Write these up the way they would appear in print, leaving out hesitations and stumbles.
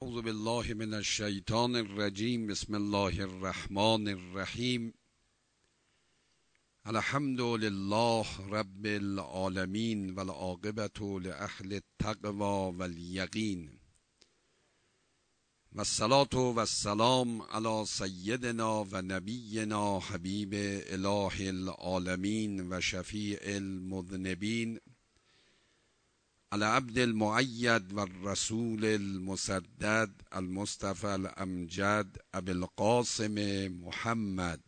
اعوذ بالله من الشیطان الرجیم. بسم الله الرحمن الرحیم. الحمد لله رب العالمین والعاقبة لأهل التقوى والیقین و الصلاة و السلام علی سیدنا و نبینا حبیب اله العالمین و شفیع المذنبین العبد المؤید و الرسول المسدد المصطفى الامجد ابی القاسم محمد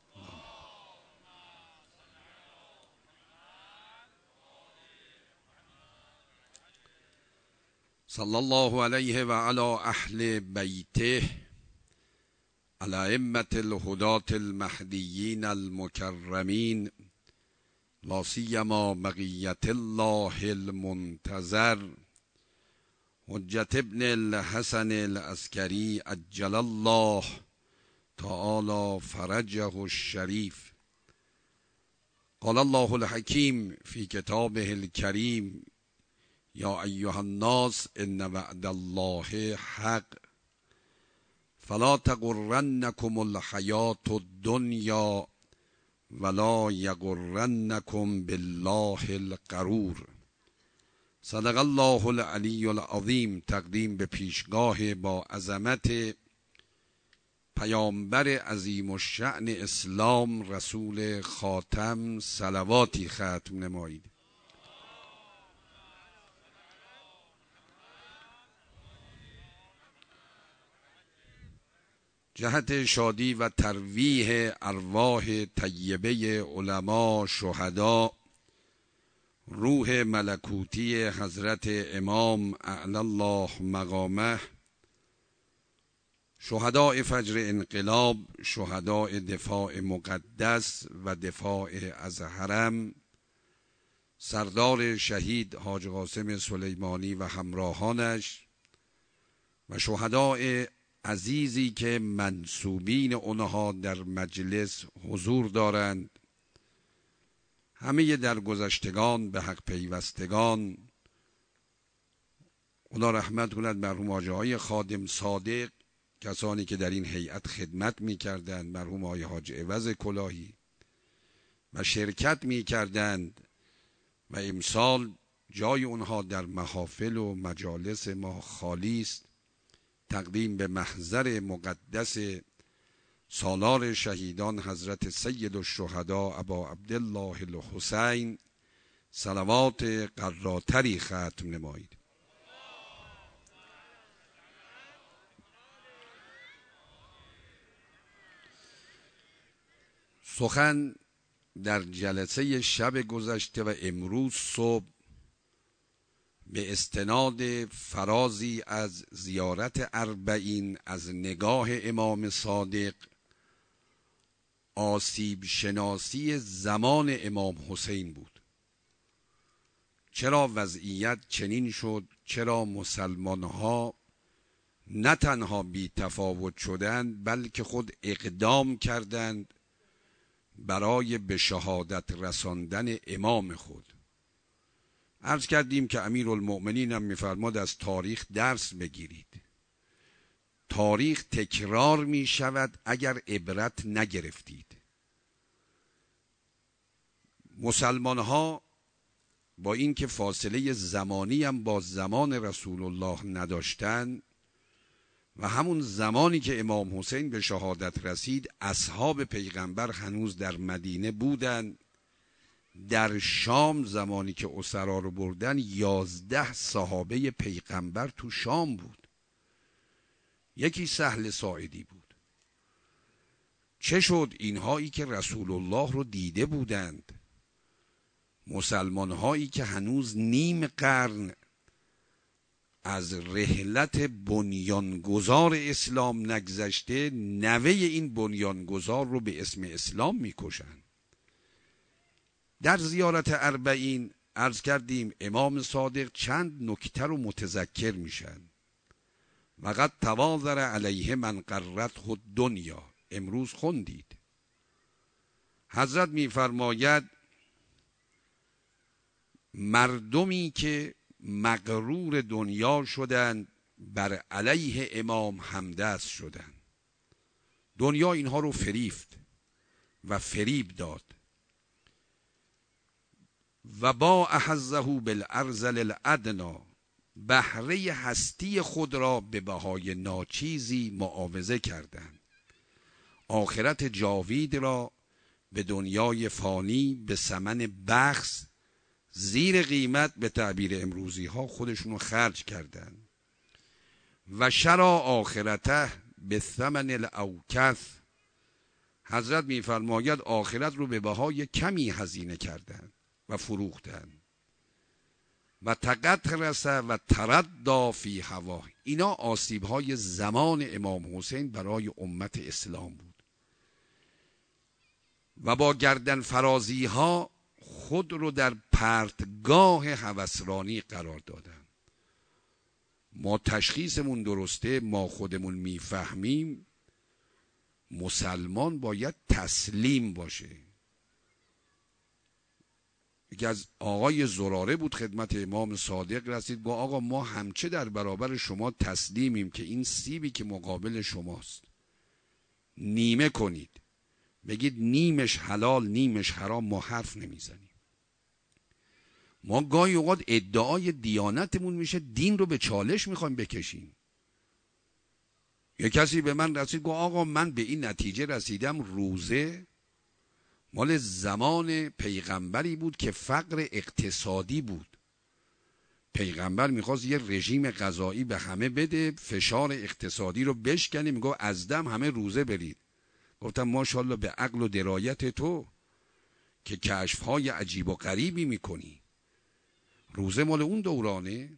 صلی الله علیه و علی اهل بیته الائمة الهداة المهدیین المکرمین لا سیما بقیة الله المنتظر حجة ابن الحسن العسکری عجل الله تعالی فرجه الشریف. قال الله الحکیم فی کتابه الکریم یا ایها الناس ان وعد الله حق فلا تغرنکم الحیاة الدنیا ولا یغرنکم بالله الغرور. صدق الله العلی العظیم. تقدیم به پیشگاه با عظمت پیامبر عظیم الشأن اسلام رسول خاتم صلواتی ختم نمایید. جهت شادی و ترویح ارواح طیبه علما شهدا، روح ملکوتی حضرت امام اعلی الله مقامه، شهداء فجر انقلاب، شهداء دفاع مقدس و دفاع از حرم، سردار شهید حاج قاسم سلیمانی و همراهانش و شهداء عزیزی که منسوبین اونها در مجلس حضور دارند، همه درگذشتگان به حق پیوستگان، خدا رحمت کند مرحوم حاجی های خادم صادق، کسانی که در این هیئت خدمت می‌کردند، مرحوم آقای حاج عوض کلاهی و شرکت می‌کردند و امسال جای اونها در محافل و مجالس ما خالی است. تقدیم به محضر مقدس سالار شهیدان حضرت سید الشهدا ابا عبدالله الحسین صلوات قراتری ختم نمایید. سخن در جلسه شب گذشته و امروز صبح به استناد فرازی از زیارت اربعین از نگاه امام صادق، آسیب شناسی زمان امام حسین بود. چرا وضعیت چنین شد؟ چرا مسلمان ها نه تنها بی تفاوت شدند بلکه خود اقدام کردند برای به شهادت رساندن امام خود؟ عرض کردیم که امیرالمؤمنین هم می‌فرماد از تاریخ درس بگیرید. تاریخ تکرار می شود اگر عبرت نگرفتید. مسلمان ها با اینکه فاصله زمانی هم با زمان رسول الله نداشتند و همون زمانی که امام حسین به شهادت رسید اصحاب پیغمبر هنوز در مدینه بودند. در شام زمانی که اسرا رو بردن 11 صحابه پیغمبر تو شام بود. یکی سهل ساعدی بود. چه شد؟ اینهایی که رسول الله رو دیده بودند، مسلمان هایی که هنوز نیم قرن از رحلت بنیانگذار اسلام نگذشته، نوه این بنیانگذار رو به اسم اسلام میکشند. در زیارت اربعین عرض کردیم امام صادق چند نکته رو متذکر میشن. وقد تواضر علیه من قرته الدنیا، امروز خوندید. حضرت میفرماید مردمی که مغرور دنیا شدند بر علیه امام همدست شدن. دنیا اینها رو فریفت و فریب داد و با احزه بالارذل الادنا، بهره هستی خود را به بهای ناچیزی معاوضه کردند. آخرت جاوید را به دنیای فانی به ثمن بخس زیر قیمت به تعبیر امروزی ها خودشون رو خرج کردند. و شرا آخرته به ثمن الاوکث، حضرت میفرماید آخرت رو به بهای کمی هزینه کردند و فروختند. و تقطرس و ترددا فی هوا، اینا آسیب های زمان امام حسین برای امت اسلام بود و با گردن فرازی ها خود رو در پرتگاه هوسرانی قرار دادن. ما تشخیصمون درسته، ما خودمون میفهمیم مسلمان باید تسلیم باشه. یکی از آقای زراره بود خدمت امام صادق رسید، گفت آقا ما همچه در برابر شما تسلیمیم که این سیبی که مقابل شماست نیمه کنید، بگید نیمش حلال نیمش حرام، ما حرف نمیزنیم. ما گاهی اوقات ادعای دیانتمون میشه دین رو به چالش میخوایم بکشیم. یک کسی به من رسید گفت آقا من به این نتیجه رسیدم روزه مال زمان پیغمبری بود که فقر اقتصادی بود. پیغمبر میخواست یه رژیم غذایی به همه بده، فشار اقتصادی رو بشکنه، میگه از دم همه روزه برید. گفتم ماشاءالله به عقل و درایت تو که کشفهای عجیب و غریبی میکنی. روزه مال اون دورانه.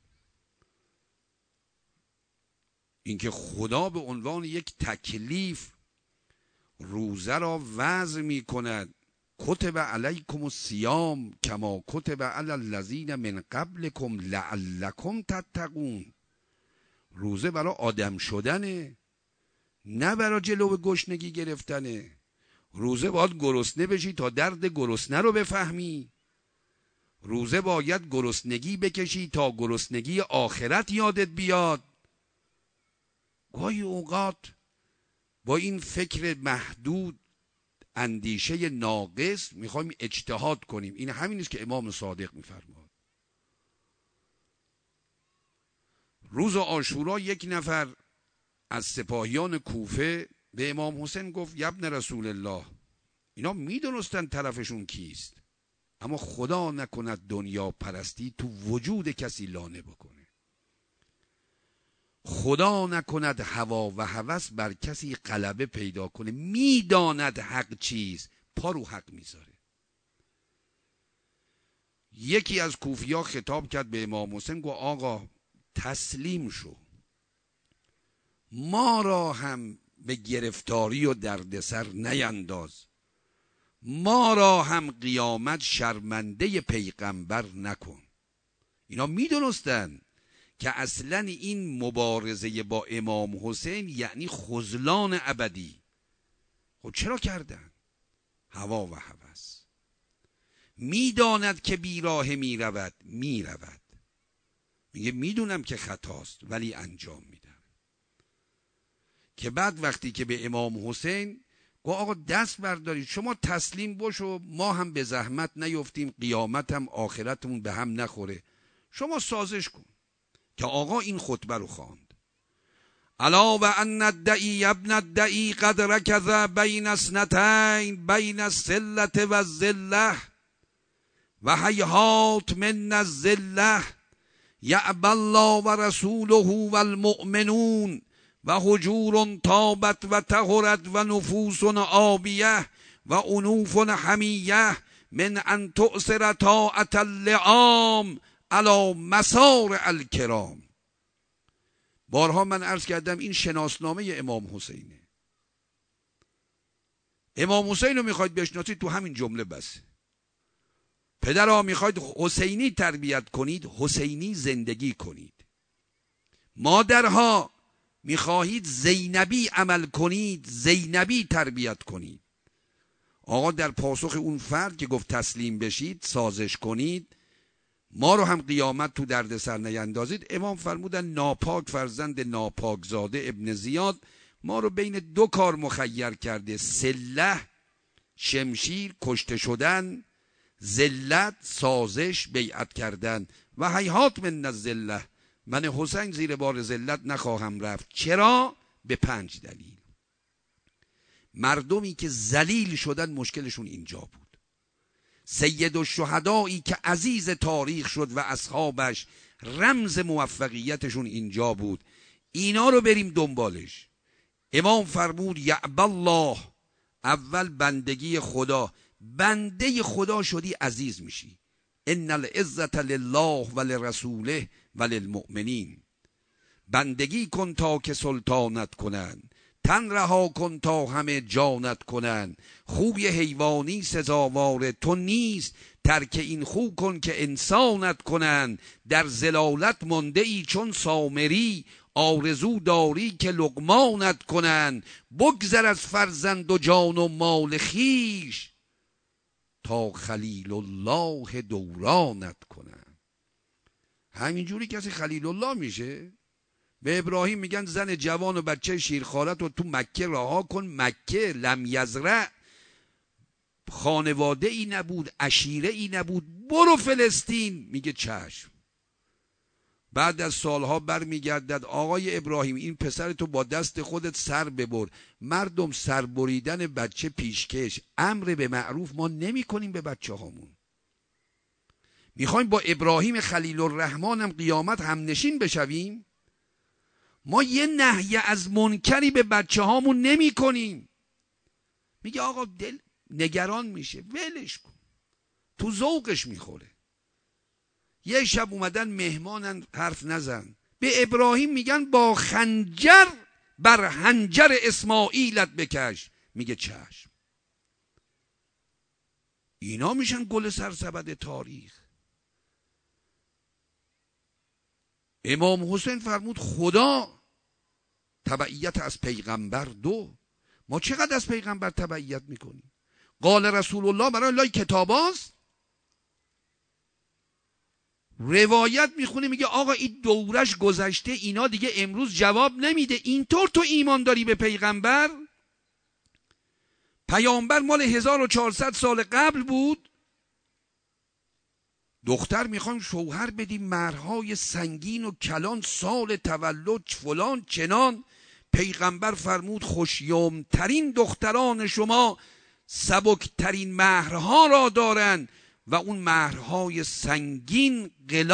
اینکه خدا به عنوان یک تکلیف روزه را وضع می کند، کتب علیکم الصیام کما کتب علی الذین من قبلکم لعلکم تتقون. روزه برای آدم شدنه، نه برای جلو گشنگی گرفتنه. روزه باید گرسنه بشی تا درد گرسنه رو بفهمی. روزه باید گرسنگی بکشی تا گرسنگی آخرت یادت بیاد. گاهی اوقات با این فکر محدود، اندیشه ناقص میخوایم اجتهاد کنیم. این همین است که امام صادق میفرماد. روز عاشورا یک نفر از سپاهیان کوفه به امام حسین گفت یا ابن رسول الله، اینا میدونستن طرفشون کیست، اما خدا نکند دنیا پرستی تو وجود کسی لانه بکنه. خدا نکند هوا و هوس بر کسی غلبه پیدا کنه. میداند حق چیز، پا رو حق میذاره. یکی از کوفیا خطاب کرد به امام حسین، گفت آقا تسلیم شو، ما را هم به گرفتاری و دردسر نینداز، ما را هم قیامت شرمنده پیغمبر نکن. اینا میدونستن که اصلا این مبارزه با امام حسین یعنی خذلان ابدی. خب چرا کردن؟ هوا و هوس. میداند که بیراه میرود، میگه میدونم که خطاست ولی انجام میدم. که بعد وقتی که به امام حسین گفت آقا دست بردارید، شما تسلیم باشو، ما هم به زحمت نیفتیم، قیامت هم آخرتمون به هم نخوره، شما سازش کن. که آقا این خطبه رو خواند: الا و ان الدعی ابن الدعی قد رکض بین اثنتین، بین السلة و الذلة و هیهات من الذلة، یعبی الله و رسوله و المؤمنون و حجور طابت و طهرت و نفوس آبیه و انوف حمیه من ان تؤثر طاعة اللئام علی مسار الکرام. بارها من عرض کردم این شناسنامه امام حسینه. امام حسین رو میخواید بشناسید تو همین جمله بس. پدرها میخواید حسینی تربیت کنید، حسینی زندگی کنید. مادرها میخواهید زینبی عمل کنید، زینبی تربیت کنید. آقا در پاسخ اون فرد که گفت تسلیم بشید، سازش کنید، ما رو هم قیامت تو درد سر نیندازید. امام فرمودن ناپاک فرزند ناپاک زاده ابن زیاد ما رو بین دو کار مخیر کرده: سلح، شمشیر، کشته شدن، ذلت، سازش، بیعت کردن. و هیهات من الذله، من حسین زیر بار ذلت نخواهم رفت. چرا؟ به 5 دلیل. مردمی که ذلیل شدن مشکلشون اینجا بود. سید الشهدایی که عزیز تاریخ شد و اصحابش رمز موفقیتشون اینجا بود. اینا رو بریم دنبالش. امام فرمود یعب الله، اول بندگی خدا. بنده خدا شدی عزیز میشی. ان العزة لله ولرسوله وللمؤمنین. بندگی کن تا که سلطانت کنن، تن رها کن تا همه جانت کنن. خوی حیوانی سزاوار تو نیست، ترک این خو کن که انسانت کنن. در ضلالت مانده ای چون سامری، آرزو داری که لقمانت کنن. بگذر از فرزند و جان و مال خیش، تا خلیل الله دورانت کنن. همینجوری کسی خلیل الله میشه؟ به ابراهیم میگن زن جوان و بچه شیرخوارت رو تو مکه رها کن. مکه لم یزرع، خانواده ای نبود، عشیره ای نبود، برو فلسطین. میگه چشم. بعد از سالها برمیگردد آقای ابراهیم این پسر تو با دست خودت سر ببر. مردم سر بریدن بچه پیشکش، امر به معروف ما نمی کنیم به بچه هامون. میخوایم با ابراهیم خلیل الرحمن هم قیامت هم نشین بشویم. ما یه نهی از منکری به بچه هامون نمی کنیم. میگه آقا دل نگران میشه، ولش کن، تو ذوقش میخوره. یه شب اومدن مهمانن، حرف نزن. به ابراهیم میگن با خنجر بر حنجر اسماعیلت بکش. میگه چشم. اینا میشن گل سرسبد تاریخ. امام حسین فرمود خدا تبعیت از پیغمبر 2. ما چقدر از پیغمبر تبعیت میکنیم؟ قال رسول الله برای الله کتاب است. روایت میخونه میگه آقا این دورش گذشته، اینا دیگه امروز جواب نمیده. اینطور تو ایمان داری به پیغمبر؟ پیامبر مال 1400 سال قبل بود. دختر میخوایم شوهر بدیم، مهرهای سنگین و کلان، سال تولد فلان چنان. پیغمبر فرمود خوشیومترین دختران شما سبکترین مهرها را دارند و اون مهرهای سنگین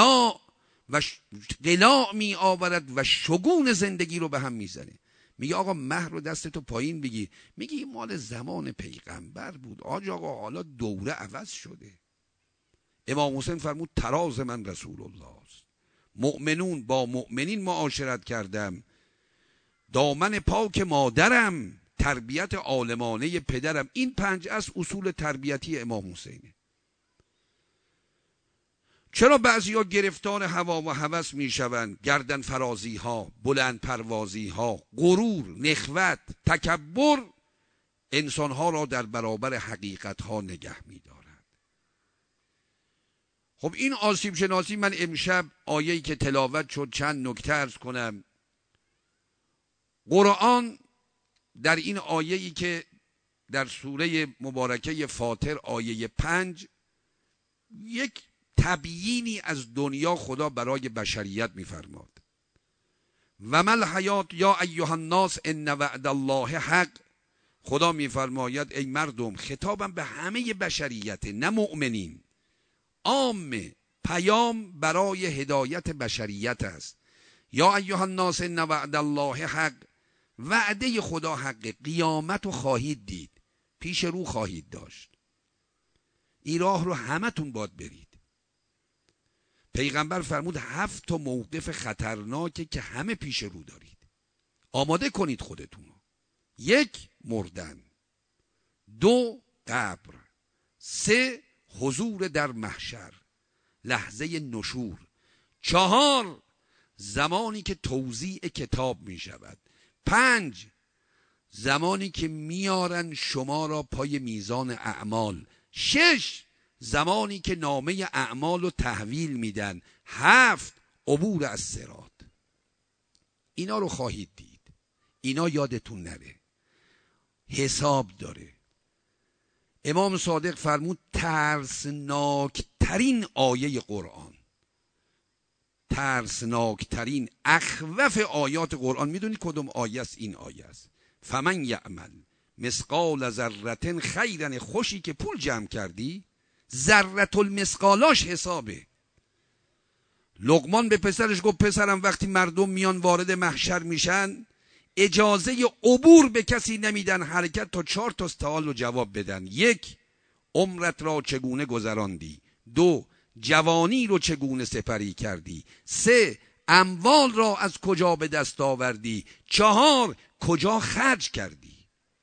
قلاع می آورد و شگون زندگی رو به هم میزنه. میگه آقا مهر رو دستتو پایین بگیر. میگه این مال زمان پیغمبر بود آج آقا، حالا دوره عوض شده. امام حسین فرمود تراز من رسول الله است. مؤمنون با مؤمنین معاشرت کردم، دامن پاک مادرم، تربیت عالمانه پدرم. این 5 اصول تربیتی امام حسینه. چرا بعضیا گرفتار هوا و هوس میشوند؟ گردن فرازی ها، بلند پروازی ها، غرور، نخوت، تکبر انسان ها را در برابر حقیقت ها نگه می‌دارد. خب این آسیب شناسی، من امشب آیه‌ای که تلاوت شد چند نکته عرض کنم. قرآن در این آیه‌ای که در سوره مبارکه فاطر آیه 5 یک تبیینی از دنیا خدا برای بشریت می‌فرماد. و مل حیات یا ایها الناس ان وعد الله حق. خدا می‌فرماید ای مردم، خطابم به همه بشریت، نه مؤمنین، عامه، پیام برای هدایت بشریت است. یا ایها الناس ان وعد الله حق. وعده خدا حق. قیامت رو خواهید دید، پیش رو خواهید داشت. این راه رو همتون باید برید. پیغمبر فرمود 7 موقف خطرناکه که همه پیش رو دارید، آماده کنید خودتون. 1 مردن، 2 قبر، 3 حضور در محشر، لحظه نشور، 4 زمانی که توزیع کتاب می شود، 5 زمانی که میارن شما را پای میزان اعمال، 6 زمانی که نامه اعمال رو تحویل میدن. 7 عبور از صراط. اینا رو خواهید دید. اینا یادتون نره، حساب داره. امام صادق فرمود ترسناکترین آیه قرآن، ترسناکترین اخوف آیات قرآن، میدونید کدوم آیه است؟ این آیه است: فمن یعمل مثقال ذره خیرا. خوشی که پول جمع کردی، ذره المثقالاش حسابه. لقمان به پسرش گفت پسرم وقتی مردم میان وارد محشر میشن، اجازه عبور به کسی نمیدن حرکت تا 4 تا سوال رو جواب بدن. 1 عمرت را چگونه گذراندی؟ 2 جوانی رو چگونه سپری کردی؟ 3 اموال را از کجا به دست آوردی؟ 4 کجا خرج کردی؟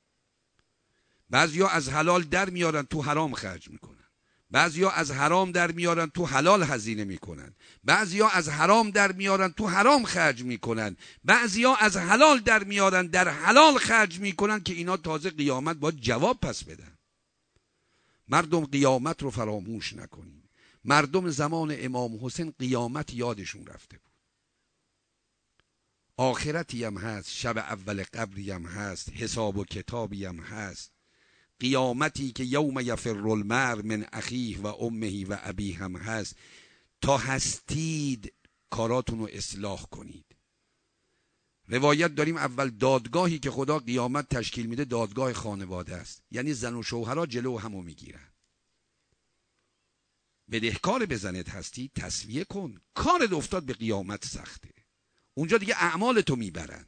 بعضیا از حلال در میارن تو حرام خرج میکنن، بعضیا از حرام در میارن تو حلال هزینه میکنن، بعضیا از حرام در میارن تو حرام خرج میکنن، بعضیا از حلال در میارن در حلال خرج میکنن که اینا تازه قیامت باید جواب پس بدن. مردم قیامت رو فراموش نکنین. مردم زمان امام حسین قیامت یادشون رفته بود. آخرتی هم هست، شب اول قبری هم هست، حساب و کتابی هم هست، قیامتی که یوم یفر المرء من اخیه و امه و ابیه هم هست. تا هستید کاراتون رو اصلاح کنید. روایت داریم اول دادگاهی که خدا قیامت تشکیل میده دادگاه خانواده است. یعنی زن و شوهرها جلو همو میگیرن. بدهکار به زنت هستی تسویه کن. کارت افتاد به قیامت سخته، اونجا دیگه اعمالتو میبرن.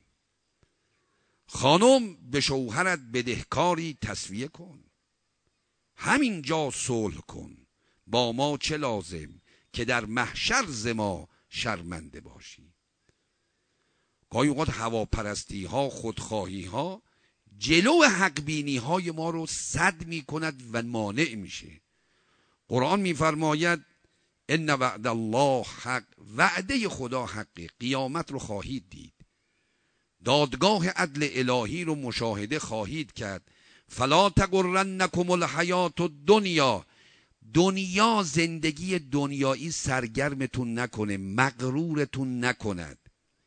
خانم به شوهرت بدهکاری تسویه کن. همینجا صلح کن. با ما چه لازم که در محشر ز ما شرمنده باشی. گاهی اوقات هواپرستی ها، خودخواهی ها جلو حق بینی های ما رو سد می کند و مانع میشه. قرآن میفرماید ان وعد الله حق. وعده خدا حقه. قیامت رو خواهید دید، دادگاه عدل الهی رو مشاهده خواهید کرد. فلا تغرنکم الحیات الدنیا. دنیا، زندگی دنیایی سرگرمتون نکنه، مغرورتون نکند.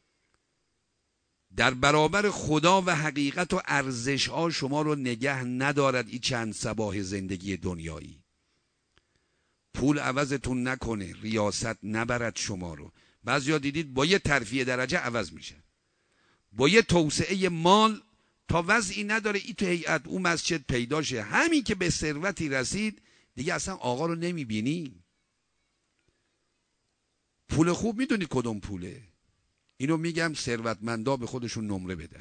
در برابر خدا و حقیقت و ارزش ها شما رو نگه ندارد این چند صباح زندگی دنیایی. پول عوضتون نکنه، ریاست نبرد شما رو. بعضیا دیدید با یه ترفیع درجه عوض میشه، با یه توسعه مال تا وضعی نداره این تو هیئت اون مسجد پیدا شه. همین که به ثروتی رسید دیگه اصلا آقا رو نمیبینی. پول خوب میدونی کدوم پوله؟ اینو میگم ثروتمندا به خودشون نمره بدن.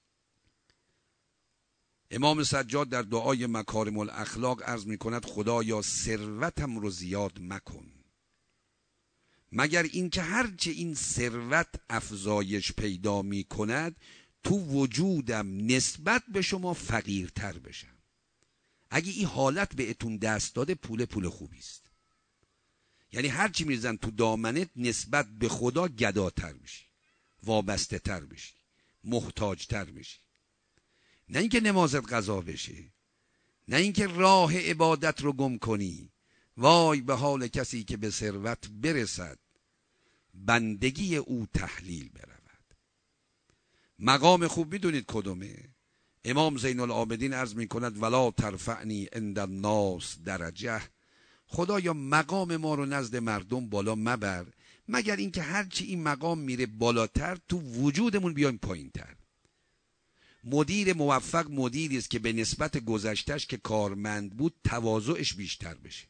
امام سجاد در دعای مکارم الاخلاق عرض میکند خدایا ثروتم رو زیاد مکن، مگر اینکه هرچه این ثروت افزایش پیدا میکند تو وجودم نسبت به شما فقیرتر بشم. اگه این حالت بهتون دست داده پول خوبی است. یعنی هرچی میریزن تو دامنت نسبت به خدا گداتر میشی، وابسته تر بشی، محتاج تر بشی. نه اینکه نمازت قضا بشه، نه اینکه راه عبادت رو گم کنی. وای به حال کسی که به ثروت برسد بندگی او تحلیل برود. مقام خوب میدونید کدومه؟ امام زین العابدین عرض میکند ولا ترفعنی عند الناس درجه. خدایا مقام ما رو نزد مردم بالا مبر، مگر اینکه هرچی این مقام میره بالاتر تو وجودمون بیایم پایین تر. مدیر موفق مدیری است که به نسبت گذشتهش که کارمند بود تواضعش بیشتر بشه.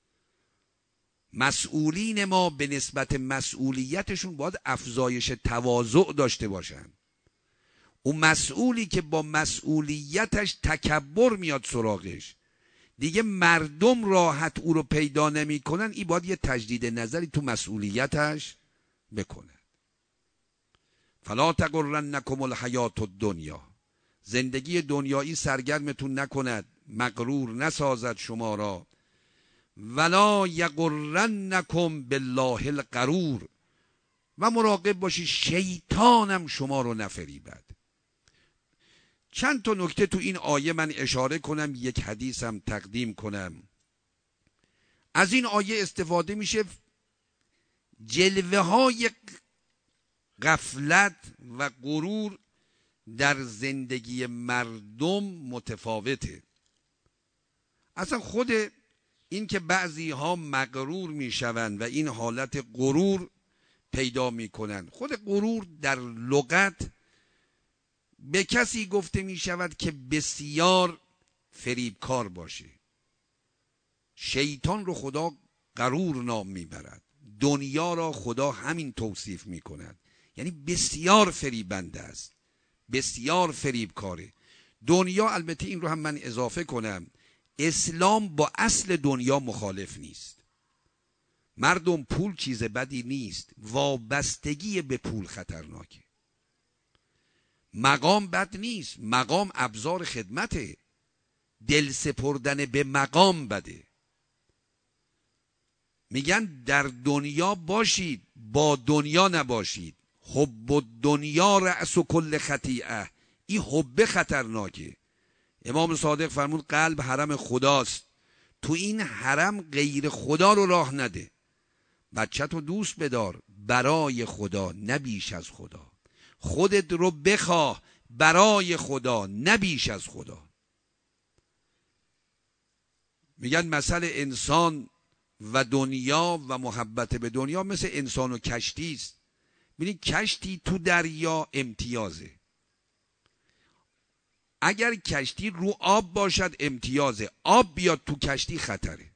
مسئولین ما به نسبت مسئولیتشون باید افزایش تواضع داشته باشن. اون مسئولی که با مسئولیتش تکبر میاد سراغش، دیگه مردم راحت او رو پیدا نمی کنن، این باید یه تجدید نظری تو مسئولیتش بکنه. فلا تغرنکم الحیات الدنیا. زندگی دنیایی سرگرمتون نکند، مغرور نسازد شما را. ولا یغرنکم بالله الغرور. و مراقب باشی شیطانم شما رو نفریبد. چند تا نکته تو این آیه من اشاره کنم، یک حدیثم تقدیم کنم. از این آیه استفاده میشه جلوه های غفلت و غرور در زندگی مردم متفاوته. اصلا خود این که بعضی ها مغرور میشوند و این حالت غرور پیدا میکنند، خود غرور در لغت به کسی گفته میشود که بسیار فریبکار باشه. شیطان رو خدا غرور نام میبرد، دنیا را خدا همین توصیف میکند، یعنی بسیار فریبنده است، بسیار فریبکاره. دنیا، البته این رو هم من اضافه کنم، اسلام با اصل دنیا مخالف نیست. مردم، پول چیز بدی نیست، وابستگی به پول خطرناکه. مقام بد نیست، مقام ابزار خدمته، دل سپردن به مقام بده. میگن در دنیا باشید، با دنیا نباشید. حب دنیا رأس کل خطیئه. این حب خطرناکه. امام صادق فرمود قلب حرم خداست، تو این حرم غیر خدا رو راه نده. بچه تو دوست بدار برای خدا، نه بیش از خدا. خودت رو بخواه برای خدا، نه بیش از خدا. میگن مثل انسان و دنیا و محبت به دنیا مثل انسان و کشتی است. ببینید کشتی تو دریا امتیازه، اگر کشتی رو آب باشد امتیازه، آب بیاد تو کشتی خطره.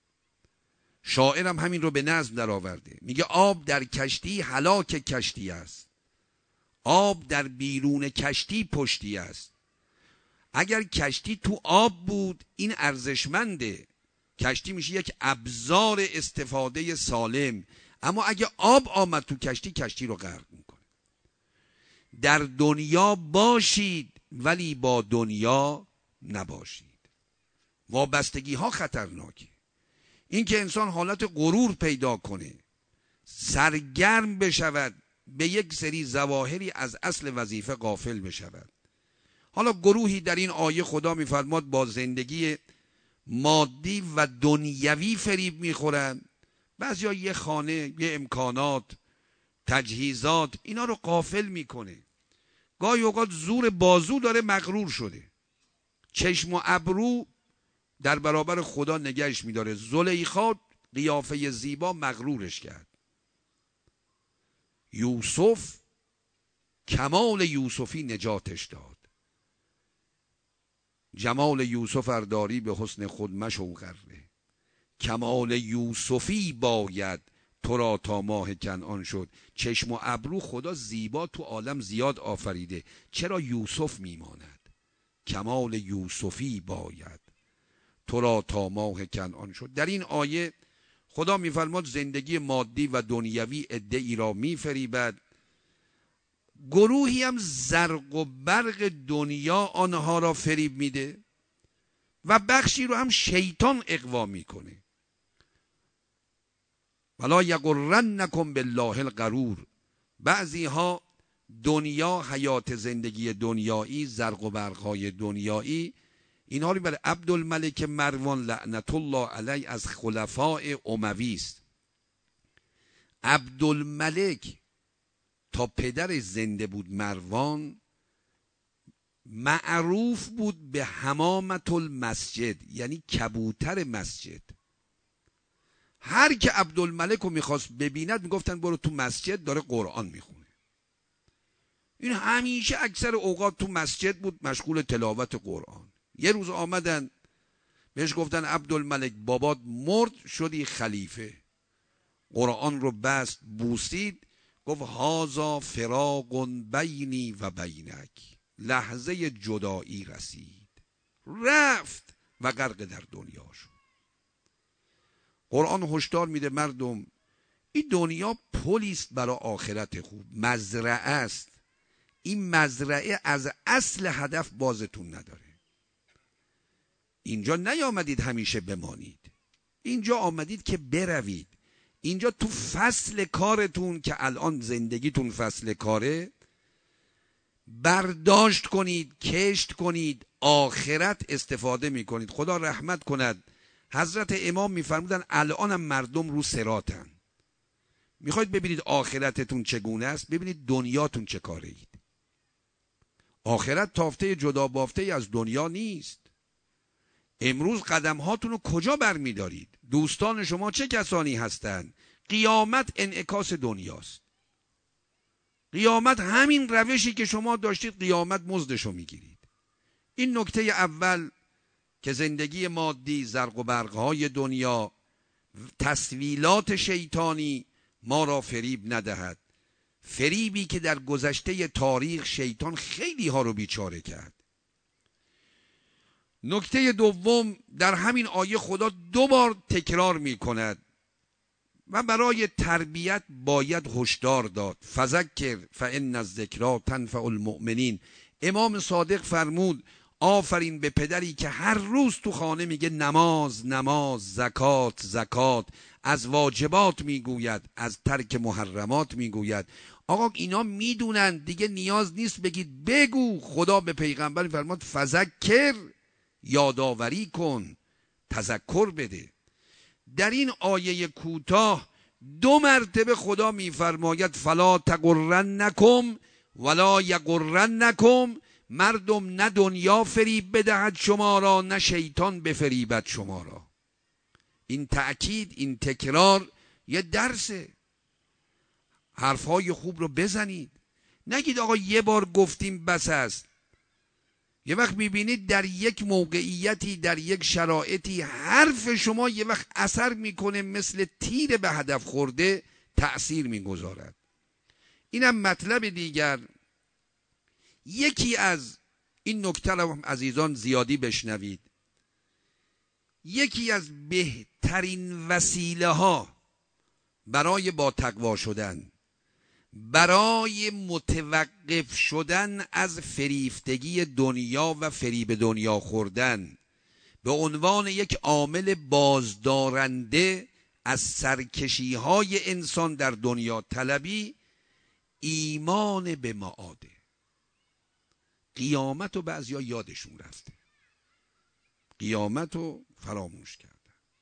شاعرم همین رو به نظم در آورده، میگه آب در کشتی هلاک کشتی است، آب در بیرون کشتی پشتی است. اگر کشتی تو آب بود این ارزشمنده، کشتی میشه یک ابزار استفاده سالم. اما اگه آب آمد تو کشتی، کشتی رو غرق میکنه. در دنیا باشید ولی با دنیا نباشید. وابستگی ها خطرناکه. این که انسان حالت غرور پیدا کنه، سرگرم بشود به یک سری ظواهری، از اصل وظیفه غافل بشود. حالا گروهی در این آیه خدا میفرماد با زندگی مادی و دنیوی فریب میخورن. بعضیا یه خانه، یه امکانات، تجهیزات، اینا رو غافل میکنه. گاهی اوقات زور بازو داره، مغرور شده، چشم و ابرو در برابر خدا نگهش میداره. زلیخا قیافه زیبا مغرورش کرد. یوسف کمال یوسفی نجاتش داد. جمال یوسف ارداری به حسن خود مشو غره، کمال یوسفی باید تو را تا ماه کنعان شد. چشم و ابرو خدا زیبا تو عالم زیاد آفریده، چرا یوسف میماند؟ کمال یوسفی باید تو را تا ماه کنعان شد. در این آیه خدا میفرماد زندگی مادی و دنیوی عده‌ای را میفریبد. گروهی هم زرق و برق دنیا آنها را فریب میده و بخشی رو هم شیطان اغوا میکنه. ولا یغرنکم بالله الغرور. بعضی ها دنیا، حیات زندگی دنیایی، زرق و برقهای دنیایی، اینها رو برای عبدالملک مروان لعنت الله علیه از خلفاء اموی است. عبدالملک تا پدر زنده بود مروان معروف بود به حمامت المسجد، یعنی کبوتر مسجد. هر که عبدالملک رو میخواست ببیند میگفتن برو تو مسجد داره قرآن میخونه. این همیشه اکثر اوقات تو مسجد بود، مشغول تلاوت قرآن. یه روز آمدن بهش گفتن عبدالملک بابات مرد، شدی خلیفه. قرآن رو بست، بوسید، گفت هازا فراق بینی و بینک. لحظه جدایی رسید، رفت و غرق در دنیا شد. قرآن هشدار میده مردم این دنیا پلیست برای آخرت خوب، مزرعه است. این مزرعه از اصل هدف بازتون نداره. اینجا نیامدید همیشه بمانید، اینجا آمدید که بروید. اینجا تو فصل کارتون که الان زندگیتون فصل کاره، برداشت کنید، کشت کنید، آخرت استفاده میکنید. خدا رحمت کند حضرت امام میفرمودن الانم مردم رو صراطن. میخواید ببینید آخرتتون چگونه است؟ ببینید دنیاتون چه کاره اید. آخرت تافته جدا بافته از دنیا نیست. امروز قدم هاتون رو کجا برمیدارید؟ دوستان شما چه کسانی هستند؟ قیامت انعکاس دنیاست. قیامت همین روشی که شما داشتید قیامت مزدشو میگیرید. این نکته اول که زندگی مادی، زرق و برقهای دنیا، تسویلات شیطانی ما را فریب ندهد. فریبی که در گذشته تاریخ شیطان خیلی ها رو بیچاره کرد. نکته دوم، در همین آیه خدا 2 بار تکرار می کند و برای تربیت باید هشدار داد. فذکر فان الذکری تنفع المؤمنین. امام صادق فرمود آفرین به پدری که هر روز تو خانه میگه نماز نماز، زکات زکات، از واجبات میگوید، از ترک محرمات میگوید. آقا اینا میدونن دیگه، نیاز نیست بگید بگو. خدا به پیغمبر فرمود فذکر، یادآوری کن، تذکر بده. در این آیه کوتاه 2 مرتبه خدا میفرماید فلا تغرنکم ولا یغرنکم. مردم نه دنیا فریب بدهد شما را، نه شیطان بفریبد شما را. این تأکید، این تکرار یه درسه. حرفهای خوب رو بزنید، نگید آقا یه بار گفتیم بس است. یه وقت میبینید در یک موقعیتی، در یک شرایطی حرف شما یه وقت اثر میکنه، مثل تیر به هدف خورده تأثیر میگذارد. اینم مطلب دیگر. یکی از این نکته رو عزیزان زیادی بشنوید. یکی از بهترین وسیله ها برای با تقوا شدن، برای متوقف شدن از فریفتگی دنیا و فریب دنیا خوردن، به عنوان یک عامل بازدارنده از سرکشی های انسان در دنیا طلبی، ایمان به معاده. قیامت رو بعضیا یادشون رفته، قیامت رو فراموش کردن.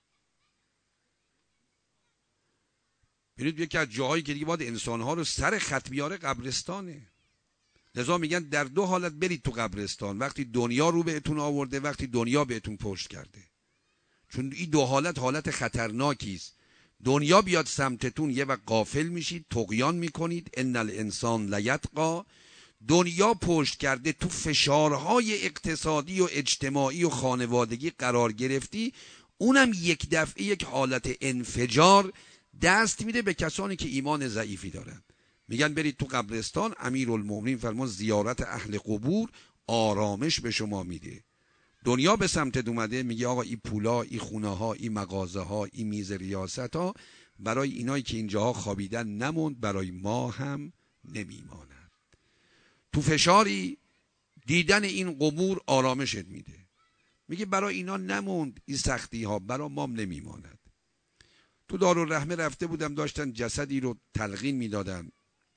ببینید یکی از جاهایی که دیگه باید انسانها رو سر خط بیاره قبرستانه. لذا میگن در 2 حالت برید تو قبرستان: وقتی دنیا رو بهتون آورده، وقتی دنیا بهتون پشت کرده. چون این 2 حالت حالت خطرناکی است. دنیا بیاد سمتتون، یه وقت غافل میشید، طغیان میکنید. ان الانسان لیطغی. دنیا پشت کرده، تو فشارهای اقتصادی و اجتماعی و خانوادگی قرار گرفتی، اونم یک دفعه یک حالت انفجار دست میده به کسانی که ایمان ضعیفی دارن. میگن برید تو قبرستان. امیرالمومنین فرمان زیارت اهل قبور آرامش به شما میده. دنیا به سمت اومده، میگه آقا این پولا، این خونه ها، این مغازه ها، این میز ریاست ها برای اینایی که اینجاها خوابیدن نموند، برای ما هم نمیماند. تو فشاری دیدن این قبور آرامشت میده. میگه برای اینا نموند این سختی ها، برای ما هم نمیماند. تو دارالرحمه رفته بودم، داشتن جسدی رو تلقین میدادن.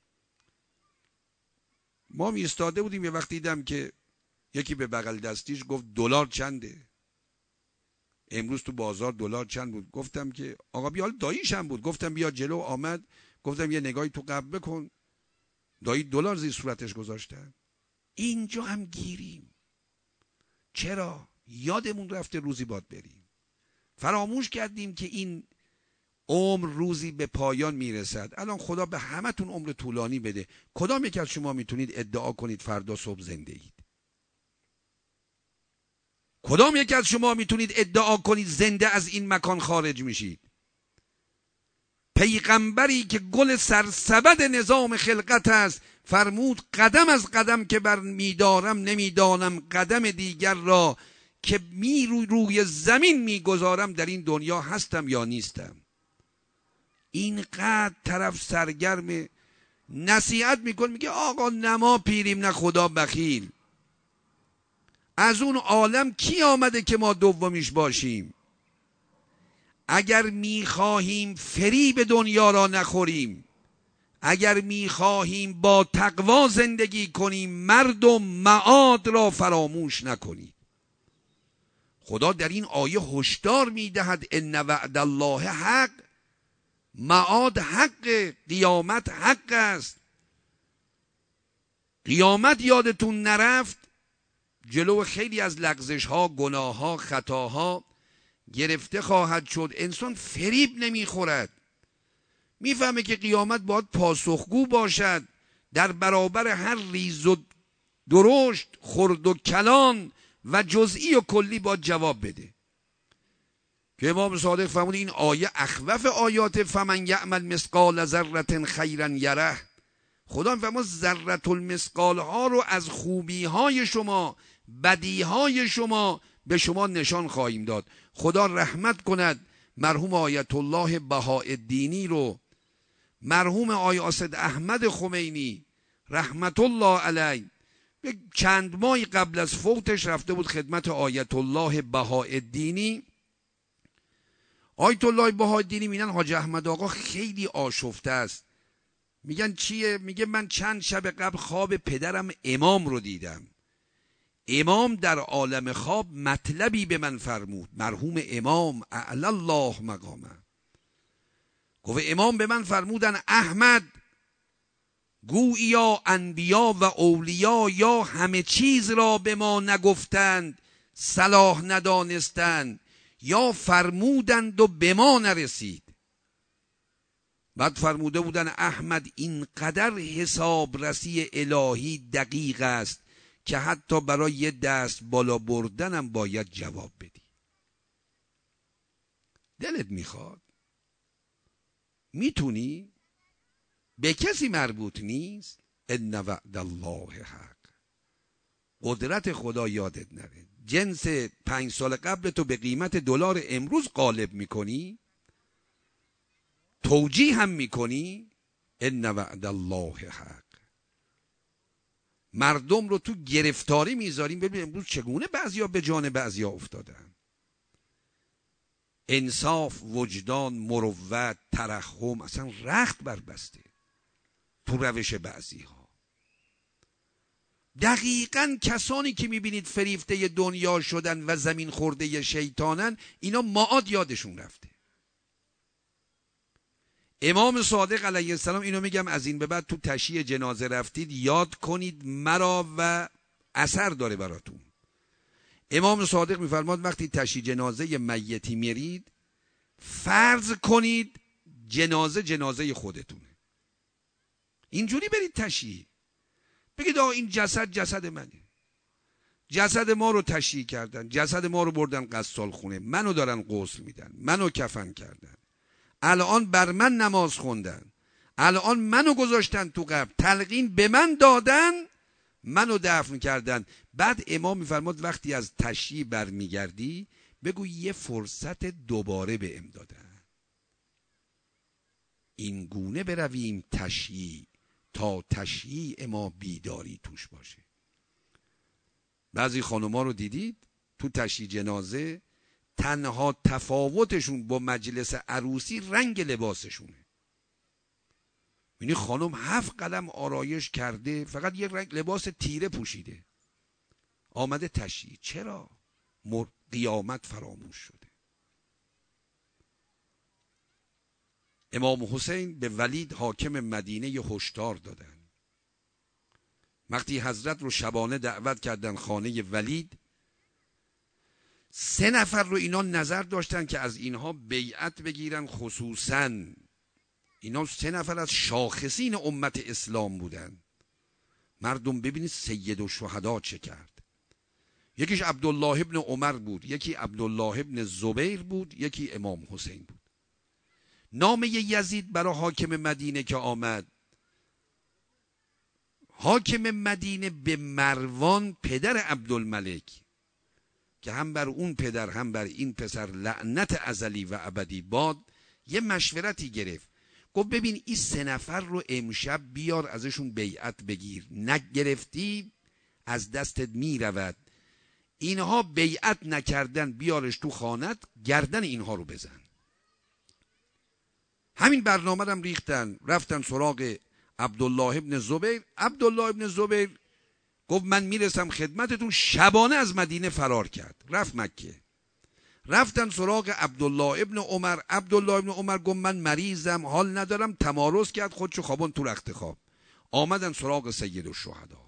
ما ایستاده بودیم، یه وقت دیدم که یکی به بغل دستیش گفت دلار چنده؟ امروز تو بازار دلار چند بود؟ گفتم که آقا بیا. داییش هم بود. گفتم بیا جلو. آمد. گفتم یه نگاهی تو قبر بکن. دایی دلار زیر صورتش گذاشتن. اینجا هم گیریم. چرا؟ یادمون رفته روزی باید بریم. فراموش کردیم که این عمر روزی به پایان میرسد. الان خدا به همتون عمر طولانی بده. کدام یک از شما میتونید ادعا کنید فردا صبح زنده اید؟ کدام یک از شما میتونید ادعا کنید زنده از این مکان خارج میشید؟ پیغمبری که گل سرسبد نظام خلقت است فرمود قدم از قدم که بر میدارم نمیدانم قدم دیگر را که روی زمین میگذارم در این دنیا هستم یا نیستم. اینقدر طرف سرگرم نصیحت میکن، میگه آقا نما پیریم نه خدا بخیل. از اون عالم کی آمده که ما دومیش باشیم؟ اگر میخواهیم فریب دنیا را نخوریم، اگر میخواهیم با تقوا زندگی کنیم، مردم معاد را فراموش نکنید. خدا در این آیه هشدار میدهد ان وعد الله حق، معاد حق، قیامت حق است. قیامت یادتون نرفت جلو خیلی از لغزش ها، گناه ها، خطاها گرفته خواهد شد. انسان فریب نمیخورد، میفهمه که قیامت باید پاسخگو باشد در برابر هر ریز و درشت، خرد و کلان و جزئی و کلی باید جواب بده. که امام صادق فرمود این آیه اخوف آیات فمن یعمل مثقال ذره خیرا یره. خدا فرمود ذره المثقال ها رو از خوبی های شما، بدی های شما به شما نشان خواهیم داد. خدا رحمت کند مرحوم آیت الله بهاءالدینی رو، مرحوم آیه اسد احمد خمینی رحمت الله علیه، چند ماه قبل از فوتش رفته بود خدمت آیت الله بهاءالدینی. آیت الله بهاءالدینی میگن حاج احمد آقا خیلی آشفته است. میگن چیه؟ میگه من چند شب قبل خواب پدرم امام رو دیدم. امام در عالم خواب مطلبی به من فرمود، مرحوم امام اعلی الله مقامه. گفت امام به من فرمودن احمد، گویا انبیا و اولیا یا همه چیز را به ما نگفتند، صلاح ندانستند، یا فرمودند و به ما نرسید. بعد فرموده بودن احمد اینقدر حساب رسی الهی دقیق است که حتی برای یه دست بالا بردنم باید جواب بدی. دلت میخواد؟ میتونی؟ به کسی مربوط نیست. ان وعد الله حق. قدرت خدا یادت نره. جنس 5 سال قبل تو به قیمت دلار امروز غالب میکنی، توجیه هم میکنی. ان وعد الله حق. مردم رو تو گرفتاری میذاریم. ببین امروز چگونه بعضیا به جان بعضیا افتادن. انصاف، وجدان، مروت، ترحم اصلا رخت بربسته تو روش بعضی ها. دقیقاً کسانی که میبینید فریفته دنیا شدن و زمین خورده شیطانن، اینا معاد یادشون رفته. امام صادق علیه السلام اینو میگم از این به بعد تو تشییع جنازه رفتید یاد کنید مرا و اثر داره براتون. امام صادق میفرماد وقتی تشییع جنازه میتی میرید فرض کنید جنازه خودتونه. اینجوری برید تشییع، بگید آقا این جسد منه، جسد ما رو تشییع کردن، جسد ما رو بردن قصال خونه، منو دارن غسل میدن، منو کفن کردن، الان بر من نماز خوندن، الان منو گذاشتن تو قبر، تلقین به من دادن، منو دفن کردن. بعد امام میفرماد وقتی از تشییع برمیگردی بگو یه فرصت دوباره به ام دادن. این گونه برویم تشییع تا تشییع ما بیداری توش باشه. بعضی خانوما رو دیدید تو تشییع جنازه تنها تفاوتشون با مجلس عروسی رنگ لباسشونه. یعنی خانم 7 قلم آرایش کرده فقط یه رنگ لباس تیره پوشیده آمده تشییع. چرا؟ قیامت فراموش شده. امام حسین به ولید حاکم مدینه هشدار دادن. وقتی حضرت رو شبانه دعوت کردن خانه ولید، 3 نفر رو اینا نظر داشتن که از اینها بیعت بگیرن. خصوصا اینا 3 نفر از شاخصین امت اسلام بودن. مردم ببینید سید الشهدا چه کرد. یکیش عبدالله ابن عمر بود، یکی عبدالله ابن زبیر بود، یکی امام حسین بود. نامه یزید برای حاکم مدینه که آمد، حاکم مدینه به مروان پدر عبدالملک که هم بر اون پدر هم بر این پسر لعنت ازلی و ابدی باد، یه مشورتی گرفت. گفت ببین این 3 نفر رو امشب بیار ازشون بیعت بگیر، نگرفتی از دستت میرود. اینها بیعت نکردن، بیارش تو خانت، گردن اینها رو بزن. همین برنامه رو ریختن، رفتن سراغ عبدالله ابن زبیر. عبدالله ابن زبیر گفت من میرسم خدمتتون. شبانه از مدینه فرار کرد، رفت مکه. رفتن سراغ عبدالله ابن عمر. عبدالله ابن عمر گفت من مریضم، حال ندارم. تمارض کرد، خودشو خوابون تو رخت خواب. آمدن سراغ سید الشهدا.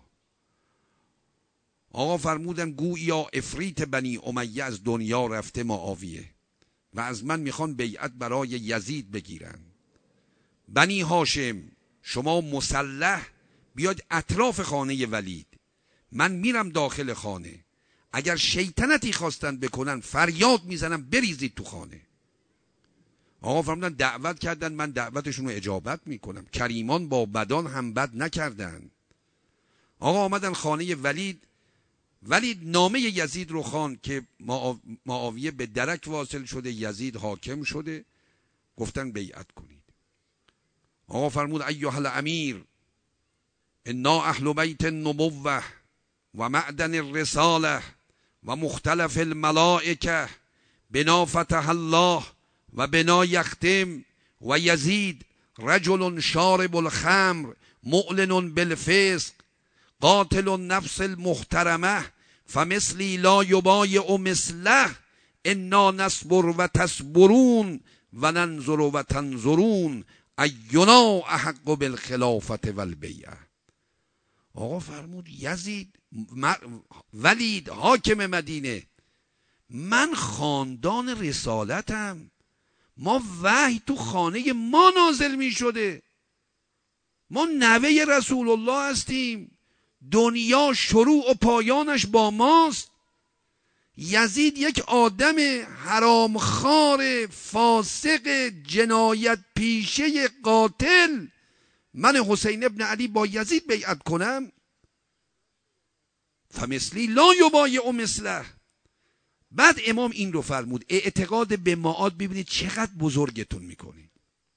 آقا فرمودن گویا افریت بنی امیه از دنیا رفته معاویه و از من میخوان بیعت برای یزید بگیرن. بنی هاشم شما مسلح بیاد اطراف خانه ولید، من میرم داخل خانه، اگر شیطنتی خواستن بکنن فریاد میزنم بریزید تو خانه. آقا فرمودن دعوت کردن، من دعوتشون رو اجابت میکنم. کریمان با بدان هم بد نکردن. آقا آمدن خانه ولید. ولید نامه یزید رو خواند که معاویه به درک واصل شده، یزید حاکم شده، گفتن بیعت کنید. آقا فرمود ایها الامیر انا اهل بیت النبوه و معدن الرساله و مختلف الملائکه بنا فتح الله و بنا یختم و یزید رجل شارب الخمر معلن بالفسق قاتل النفس المحترمه فمثلی لا یبایع مثله انا نصبر و تصبرون و ننظر و تنظرون اینا احق بالخلافت والبیعه. آقا فرمود یزید ولید حاکم مدینه، من خاندان رسالتم، ما وحی تو خانه ما نازل می شده، ما نوه رسول الله هستیم، دنیا شروع و پایانش با ماست. یزید یک آدم حرامخوار فاسق جنایت پیشه قاتل، من حسین ابن علی با یزید بیعت کنم؟ فمثلی لا یبایع مثله. بعد امام این رو فرمود، اعتقاد به معاد ببینید چقدر بزرگتون میکنید.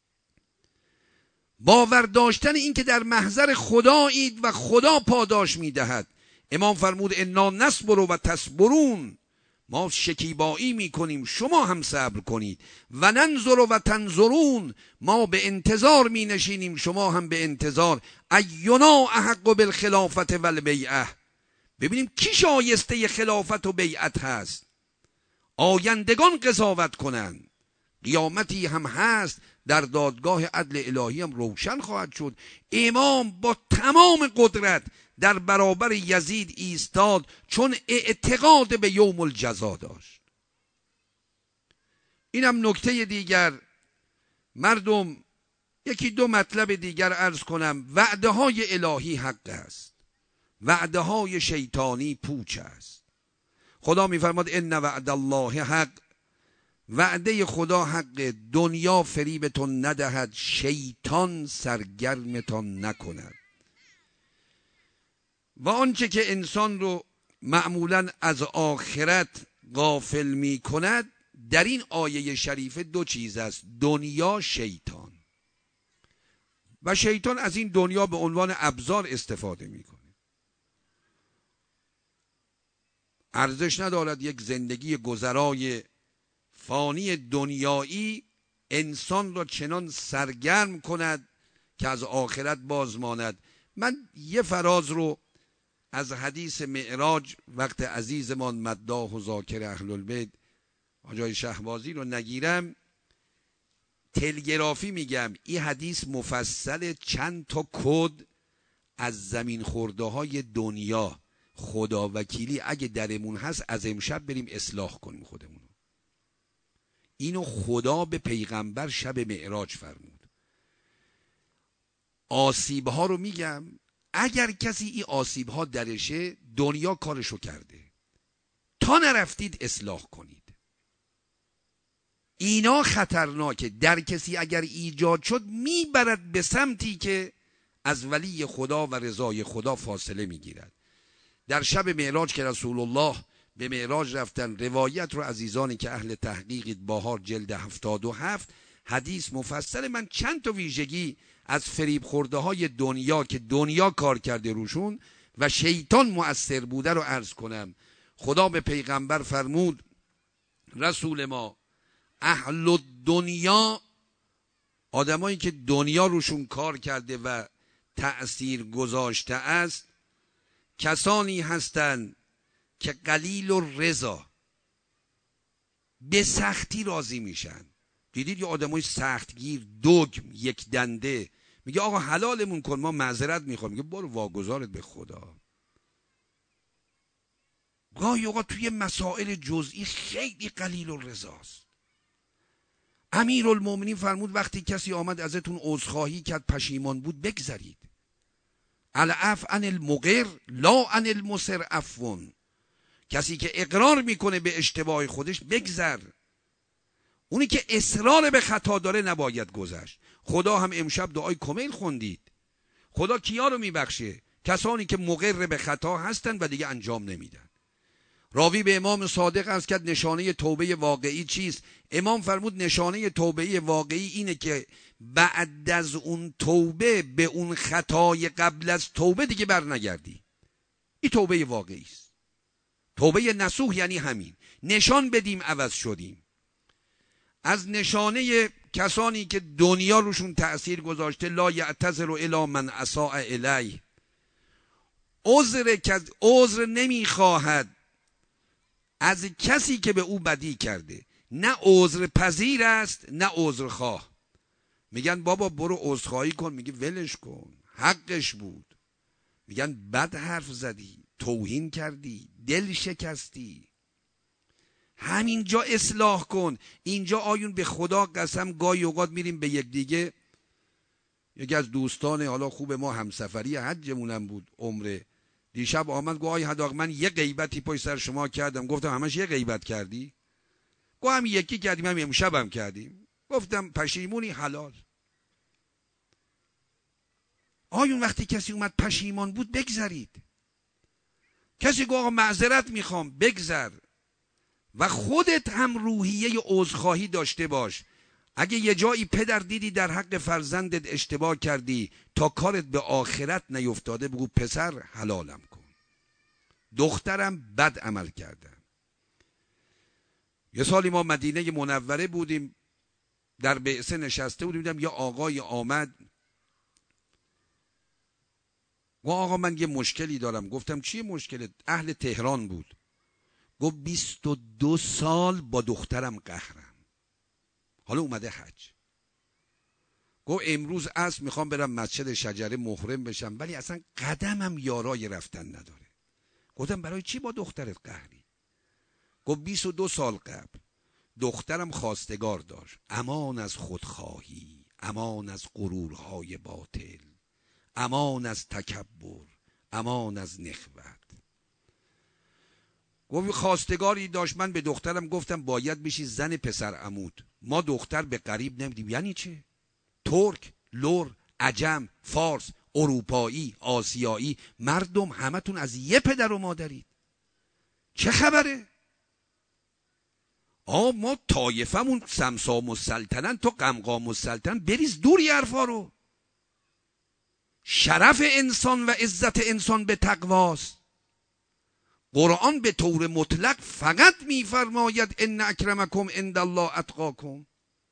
باور داشتن این که در محضر خدایید و خدا پاداش میدهد. امام فرمود انا نصبر و تصبرون، ما شکیبایی میکنیم شما هم صبر کنید، و ننظر و تنظرون، ما به انتظار می نشینیم شما هم به انتظار. اینا احق بالخلافت والبیعه، ببینیم کی شایسته خلافت و بیعت هست. آیندگان قضاوت کنند، قیامتی هم هست، در دادگاه عدل الهی هم روشن خواهد شد. امام با تمام قدرت در برابر یزید ایستاد، چون اعتقاد به یوم الجزا داشت. اینم نکته دیگر. مردم یکی دو مطلب دیگر عرض کنم. وعده های الهی حق است، وعده های شیطانی پوچ است. خدا میفرماد ان وعد الله حق، وعده خدا حق، دنیا فریبتون ندهد، شیطان سرگرمتان نکند. و آنچه که انسان رو معمولا از آخرت غافل می کند در این آیه شریفه دو چیز است، دنیا، شیطان. و شیطان از این دنیا به عنوان ابزار استفاده می کنه. ارزش ندارد یک زندگی گذرای فانی دنیایی انسان را چنان سرگرم کند که از آخرت باز ماند. من یه فراز رو از حدیث معراج وقت عزیزمان مداح و ذاکر اهل البیت آقای شهبازی رو نگیرم، تلگرافی میگم. این حدیث مفصل، چند تا کد از زمین خورده های دنیا، خدا وکیلی اگه درمون هست از امشب بریم اصلاح کنیم خودمون. اینو خدا به پیغمبر شب معراج فرمود. آسیب ها رو میگم، اگر کسی این آسیب ها درشه دنیا کارشو کرده، تا نرفتید اصلاح کنید. اینا خطرناکه، در کسی اگر ایجاد شد میبرد به سمتی که از ولی خدا و رضای خدا فاصله میگیرد. در شب معراج که رسول الله به معراج رفتن، روایت رو عزیزانی که اهل تحقیقید بهار جلد 77 حدیث مفصل. من چند تا ویژگی از فریب خورده های دنیا که دنیا کار کرده روشون و شیطان مؤثر بوده رو عرض کنم. خدا به پیغمبر فرمود رسول ما اهل الدنیا، آدمایی که دنیا روشون کار کرده و تأثیر گذاشته است، کسانی هستند که قلیل الرضا، به سختی راضی میشن. دیدید یه آدمای سختگیر، دگم، یک دنده، میگه آقا حلالمون کن، ما معذرت میخوام، میگه برو واگذارت به خدا. گاهی اوقات توی مسائل جزئی خیلی قلیل الرضاست. امیرالمومنین فرمود وقتی کسی آمد ازتون عذرخواهی کرد پشیمان بود بگذرید. العفو عن المقر لا عن المصر عفو. کسی که اقرار میکنه به اشتباه خودش بگذر. اونی که اصرار به خطا داره نباید گذشت. خدا هم امشب دعای کمیل خوندید. خدا کیا رو میبخشه؟ کسانی که مقر به خطا هستن و دیگه انجام نمیدن. راوی به امام صادق عرض کرد نشانه توبه واقعی چیست؟ امام فرمود نشانه توبه واقعی اینه که بعد از اون توبه به اون خطای قبل از توبه دیگه بر نگردی. این توبه واقعی است. توبه نصوح یعنی همین، نشان بدیم عوض شدیم. از نشانه کسانی که دنیا روشون تأثیر گذاشته، لا یعتذر الی من اساء الیه، عذر نمیخواهد از کسی که به او بدی کرده. نه عذر پذیر است نه عذر خواه. میگن بابا برو عذرخواهی کن، میگه ولش کن، حقش بود. میگن بد حرف زدی، توهین کردی، دل شکستی، همینجا اصلاح کن. اینجا آیون به خدا قسم گاهی اوقات میریم به یک دیگه. یکی از دوستان حالا خوب ما همسفری حجمونم بود عمره، دیشب آمد گفت آی حداق من یه غیبتی پای سر شما کردم. گفتم همش یه غیبت کردی؟ گفت هم یکی کردیم، هم امشب هم کردیم. گفتم پشیمونی؟ حلال. آیون وقتی کسی اومد پشیمان بود بگذرید. کسی گفت آقا معذرت میخوام، بگذر. و خودت هم روحیه عذرخواهی داشته باش. اگه یه جایی پدر دیدی در حق فرزندت اشتباه کردی، تا کارت به آخرت نیفتاده بگو پسر حلالم کن، دخترم بد عمل کردم. یه سالی ما مدینه منوره بودیم، در بعثه نشسته بودیم، دیدم یه آقای آمد و آقا من یه مشکلی دارم. گفتم چیه مشکلت؟ اهل تهران بود. گفت 22 سال با دخترم قهرم، حالا اومده حج. گفت امروز عصر میخوام برم مسجد شجره محرم بشم، ولی اصلا قدمم یارای رفتن نداره. گفتم برای چی با دخترت قهری؟ گفت 22 سال قبل دخترم خواستگار داشت، امان از خودخواهی، امان از غرورهای باطل، امان از تکبر، امان از نخوت. گفت خواستگاری داشت، من به دخترم گفتم باید بشی زن پسر عمود. ما دختر به قریب نمیدیم. یعنی چه؟ ترک، لور، عجم، فارس، اروپایی، آسیایی، مردم همتون از یه پدر و مادرید، چه خبره؟ ما طایفمون سمسام السلطنن، تو قمقام السلطنن، بریز دوری حرفا رو. شرف انسان و عزت انسان به تقواست. قرآن به طور مطلق فقط میفرماید ان اکرمکم عند الله اتقاکم.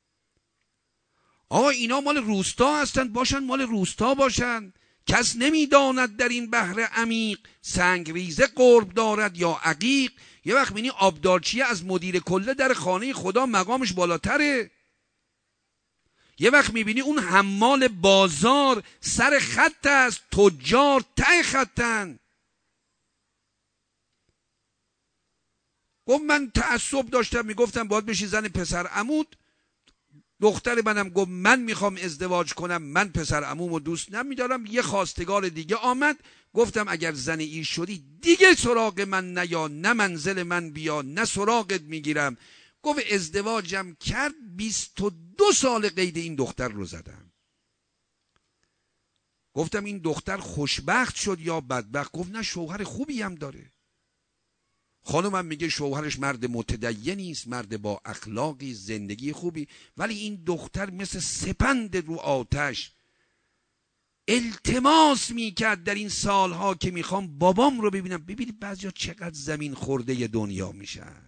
اینا مال روستا هستند، باشن مال روستا باشن. کس نمیداند در این بحر عمیق سنگریزه قرب دارد یا عقیق. یه وقت میبینی آبدارچیه از مدیر کله در خانه خدا مقامش بالاتره. یه وقت میبینی اون حمال بازار سر خط است، تجار ته خطن. گفت من تعصب داشتم، میگفتم باید بشی زن پسر عمود. دختر منم گفت من میخوام ازدواج کنم، من پسر عمومو دوست نمیدارم. یه خواستگار دیگه آمد، گفتم اگر زن ای شدی دیگه سراغ من نیا، نه منزل من بیا، نه سراغت میگیرم. گفت ازدواجم کرد، 22 سال قید این دختر رو زدم. گفتم این دختر خوشبخت شد یا بدبخت؟ گفت نه شوهر خوبی هم داره. خانمم میگه شوهرش مرد متدینی است، مرد با اخلاقی، زندگی خوبی، ولی این دختر مثل سپند رو آتش التماس میکرد در این سالها که میخوام بابام رو ببینم. ببینید بعضیا چقدر زمین خورده دنیا میشن.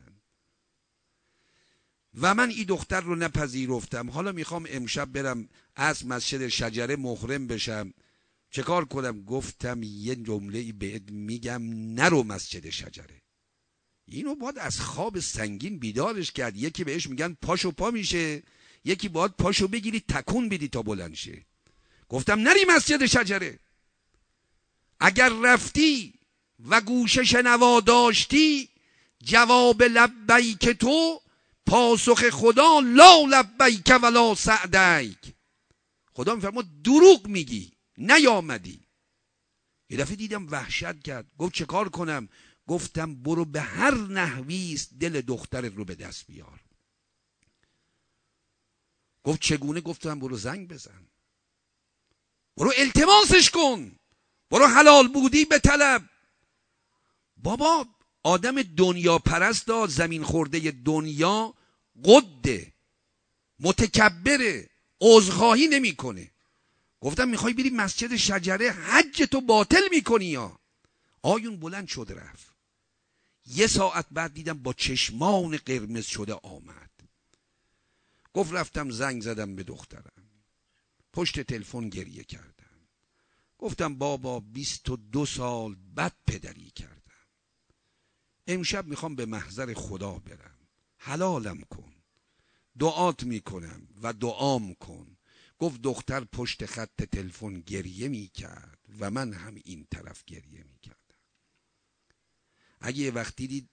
و من این دختر رو نپذیرفتم. حالا میخوام امشب برم از مسجد شجره محرم بشم، چه کار کنم؟ گفتم یه جمله بهت میگم، نرو مسجد شجره. اینو باید از خواب سنگین بیدارش کرد. یکی بهش میگن پاشو پا میشه، یکی باید پاشو بگیری تکون بدی تا بلند شه. گفتم نری مسجد شجره. اگر رفتی و گوش شنوا داشتی، جواب لبیک تو پاسخ خدا لا لبیک ولا سعدیک. خدا میفرماد دروغ میگی، نیامدی. یه دفعه دیدم وحشت کرد. گفت چه کار کنم؟ گفتم برو به هر نحویست دل دخترت رو به دست بیار. گفت چگونه؟ گفتم برو زنگ بزن، برو التماسش کن، برو حلال بودی به طلب. بابا آدم دنیا پرست، زمین خورده دنیا، قده، متکبره، عذرخواهی نمیکنه. گفتم میخوای بری مسجد شجره، حج تو باطل میکنی یا؟ آیون بلند شد رفت. یه ساعت بعد دیدم با چشمان قرمز شده آمد. گفت رفتم زنگ زدم به دخترم، پشت تلفن گریه کردم. گفتم بابا 22 سال بد پدری کردم، امشب میخوام به محضر خدا برم، حلالم کن، دعات میکنم و دعام کن. گفت دختر پشت خط تلفن گریه میکرد و من هم این طرف گریه میکردم. اگه یه وقتی دید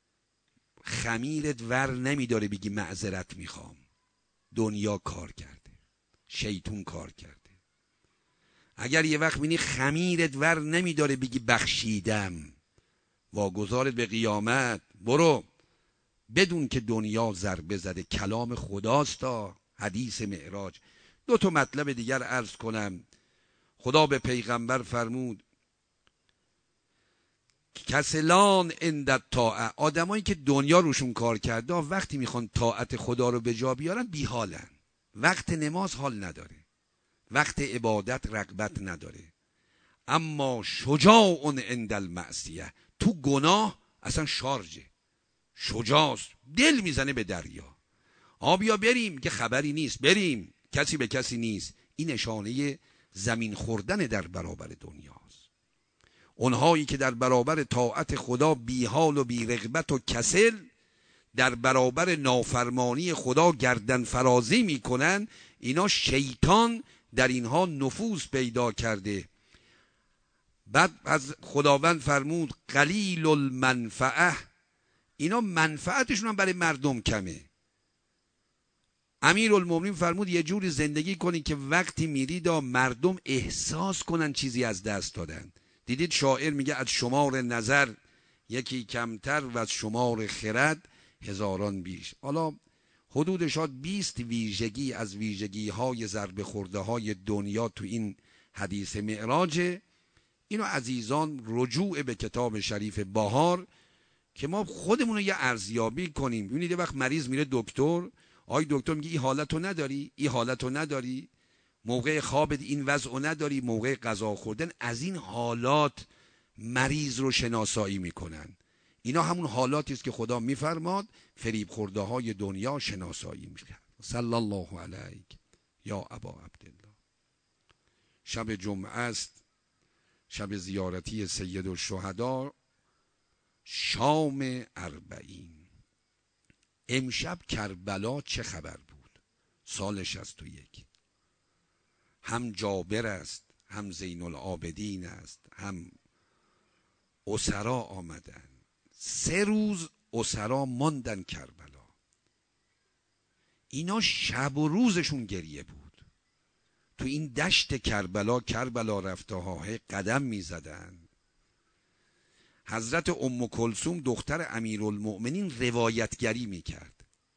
خمیرت ور نمیداره بگی معذرت میخوام، دنیا کار کرده، شیطون کار کرده. اگر یه وقت بینی خمیرت ور نمیداره بگی بخشیدم، واگذارت به قیامت، برو بدون که دنیا ضربه زده. کلام خداست. تا حدیث معراج. 2 مطلب دیگر عرض کنم. خدا به پیغمبر فرمود کسلان عند الطاعه، آدمایی که دنیا روشون کار کرده وقتی میخوان طاعت خدا رو به جا بیارن بیحالن. وقت نماز حال نداره، وقت عبادت رغبت نداره. اما شجاع عند المعصیه، تو گناه اصلا شارژه، شجاعست، دل میزنه به دریا. بیا بریم که خبری نیست، بریم کسی به کسی نیست. این نشانه زمین خوردن در برابر دنیاست. اونهایی که در برابر طاعت خدا بیحال و بیرغبت و کسل، در برابر نافرمانی خدا گردن فرازی میکنن، اینا شیطان در اینها نفوذ پیدا کرده. بعد از خداوند فرمود قلیل المنفعه، اینا منفعتشون هم برای مردم کمه. امیرالمومنین فرمود یه جوری زندگی کنین که وقتی میرید مردم احساس کنن چیزی از دست دادن. دیدید شاعر میگه از شمار نظر یکی کمتر و از شمار خرد هزاران بیش. حالا حدود شاید 20 ویژگی از ویژگی های ضربه خورده های دنیا تو این حدیث معراج. اینو عزیزان رجوع به کتاب شریف بهار که ما خودمون رو یه ارزیابی کنیم. ببینید وقت مریض میره دکتر، دکتر میگه این حالتو نداری، این حالتو نداری، موقع خوابت این وضعو نداری، موقع غذا خوردن از این حالات مریض رو شناسایی میکنن. اینا همون حالاتی است که خدا میفرماد فریب خورده های دنیا شناسایی میکنن. صلی الله علیک یا ابا عبدالله. شب جمعه است، شب زیارتی سید الشهدا، شام 40. امشب کربلا چه خبر بود؟ سال 61. هم جابر است، هم زین العابدین است، هم اسرا آمدن. 3 روز اسرا ماندن کربلا. اینا شب و روزشون گریه بود. تو این دشت کربلا رفته ها قدم می زدن. حضرت ام کلثوم دختر امیرالمؤمنین روایتگری می کرد.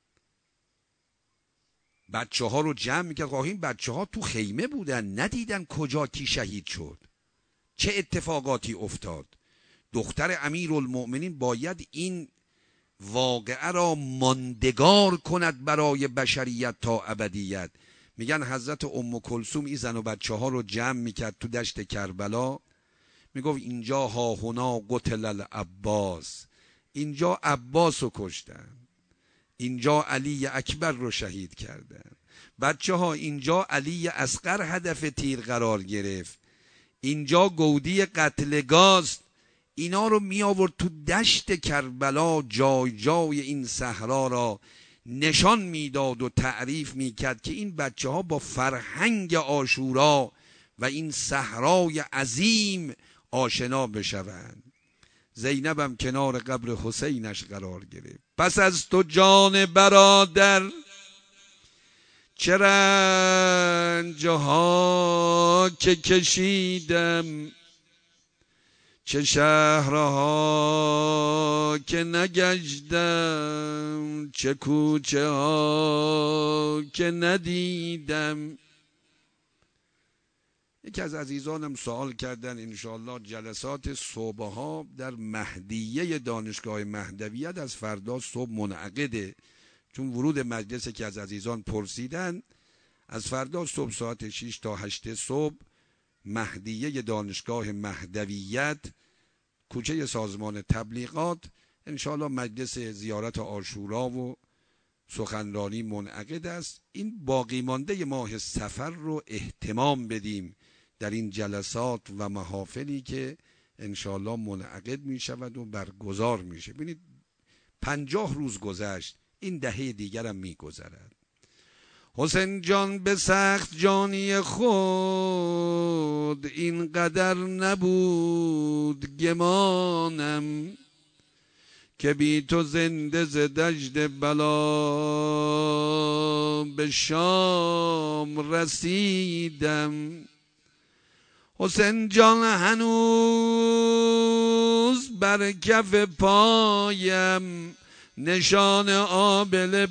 بچه ها رو جمع می کرد. این بچه ها تو خیمه بودن، ندیدن کجا کی شهید شد، چه اتفاقاتی افتاد. دختر امیرالمؤمنین باید این واقعه را ماندگار کند برای بشریت تا ابدیت. میگن حضرت ام کلثوم این زن و بچه ها رو جمع میکرد تو دشت کربلا، میگفت اینجا ها هنا قتل العباس، اینجا عباس رو کشتن، اینجا علی اکبر رو شهید کردن. بچه ها اینجا علی اصغر هدف تیر قرار گرفت، اینجا گودی قتلگاست، اینا رو می آورد تو دشت کربلا، جای جای این صحرا را نشان میداد و تعریف میکرد که این بچه ها با فرهنگ عاشورا و این صحرای عظیم آشنا بشوند. زینبم کنار قبر حسینش قرار گرفت. پس از تو جان برادر چه رنجها که کشیدم، چه شهرها که نگشتم، چه کوچه ها که ندیدم. یکی از عزیزانم سوال کردن انشاءالله جلسات صبح ها در مهدیه دانشگاه مهدویت از فردا صبح منعقده، چون ورود مجلس که از عزیزان پرسیدن، از فردا صبح ساعت 6 تا 8 صبح مهدیه دانشگاه مهدویت کوچه سازمان تبلیغات انشاءالله مجلس زیارت عاشورا و سخنرانی منعقد است. این باقی مانده ماه صفر رو اهتمام بدیم در این جلسات و محافلی که انشاءالله منعقد می شود و برگزار می شود. ببینید 50 روز گذشت، این دهه دیگرم می گذرد. حسین جان به سخت جانی خود اینقدر نبود گمانم، که بی تو زنده ز دشت بلا به شام رسیدم. حسین جان هنوز بر کف پایم نشان آبله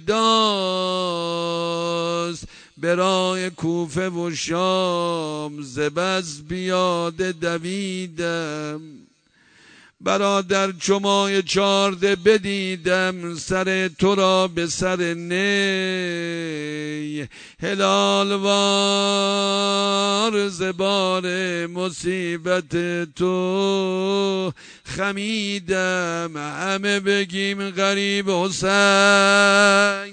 پیداست، به راه کوفه و شام ز بس بیاده دویدم. برادر چو ماه 14 بدیدم، سر تو را به سر نی، هلال وار ز بار مصیبت تو خمیدم. همه بگیم غریب حسین.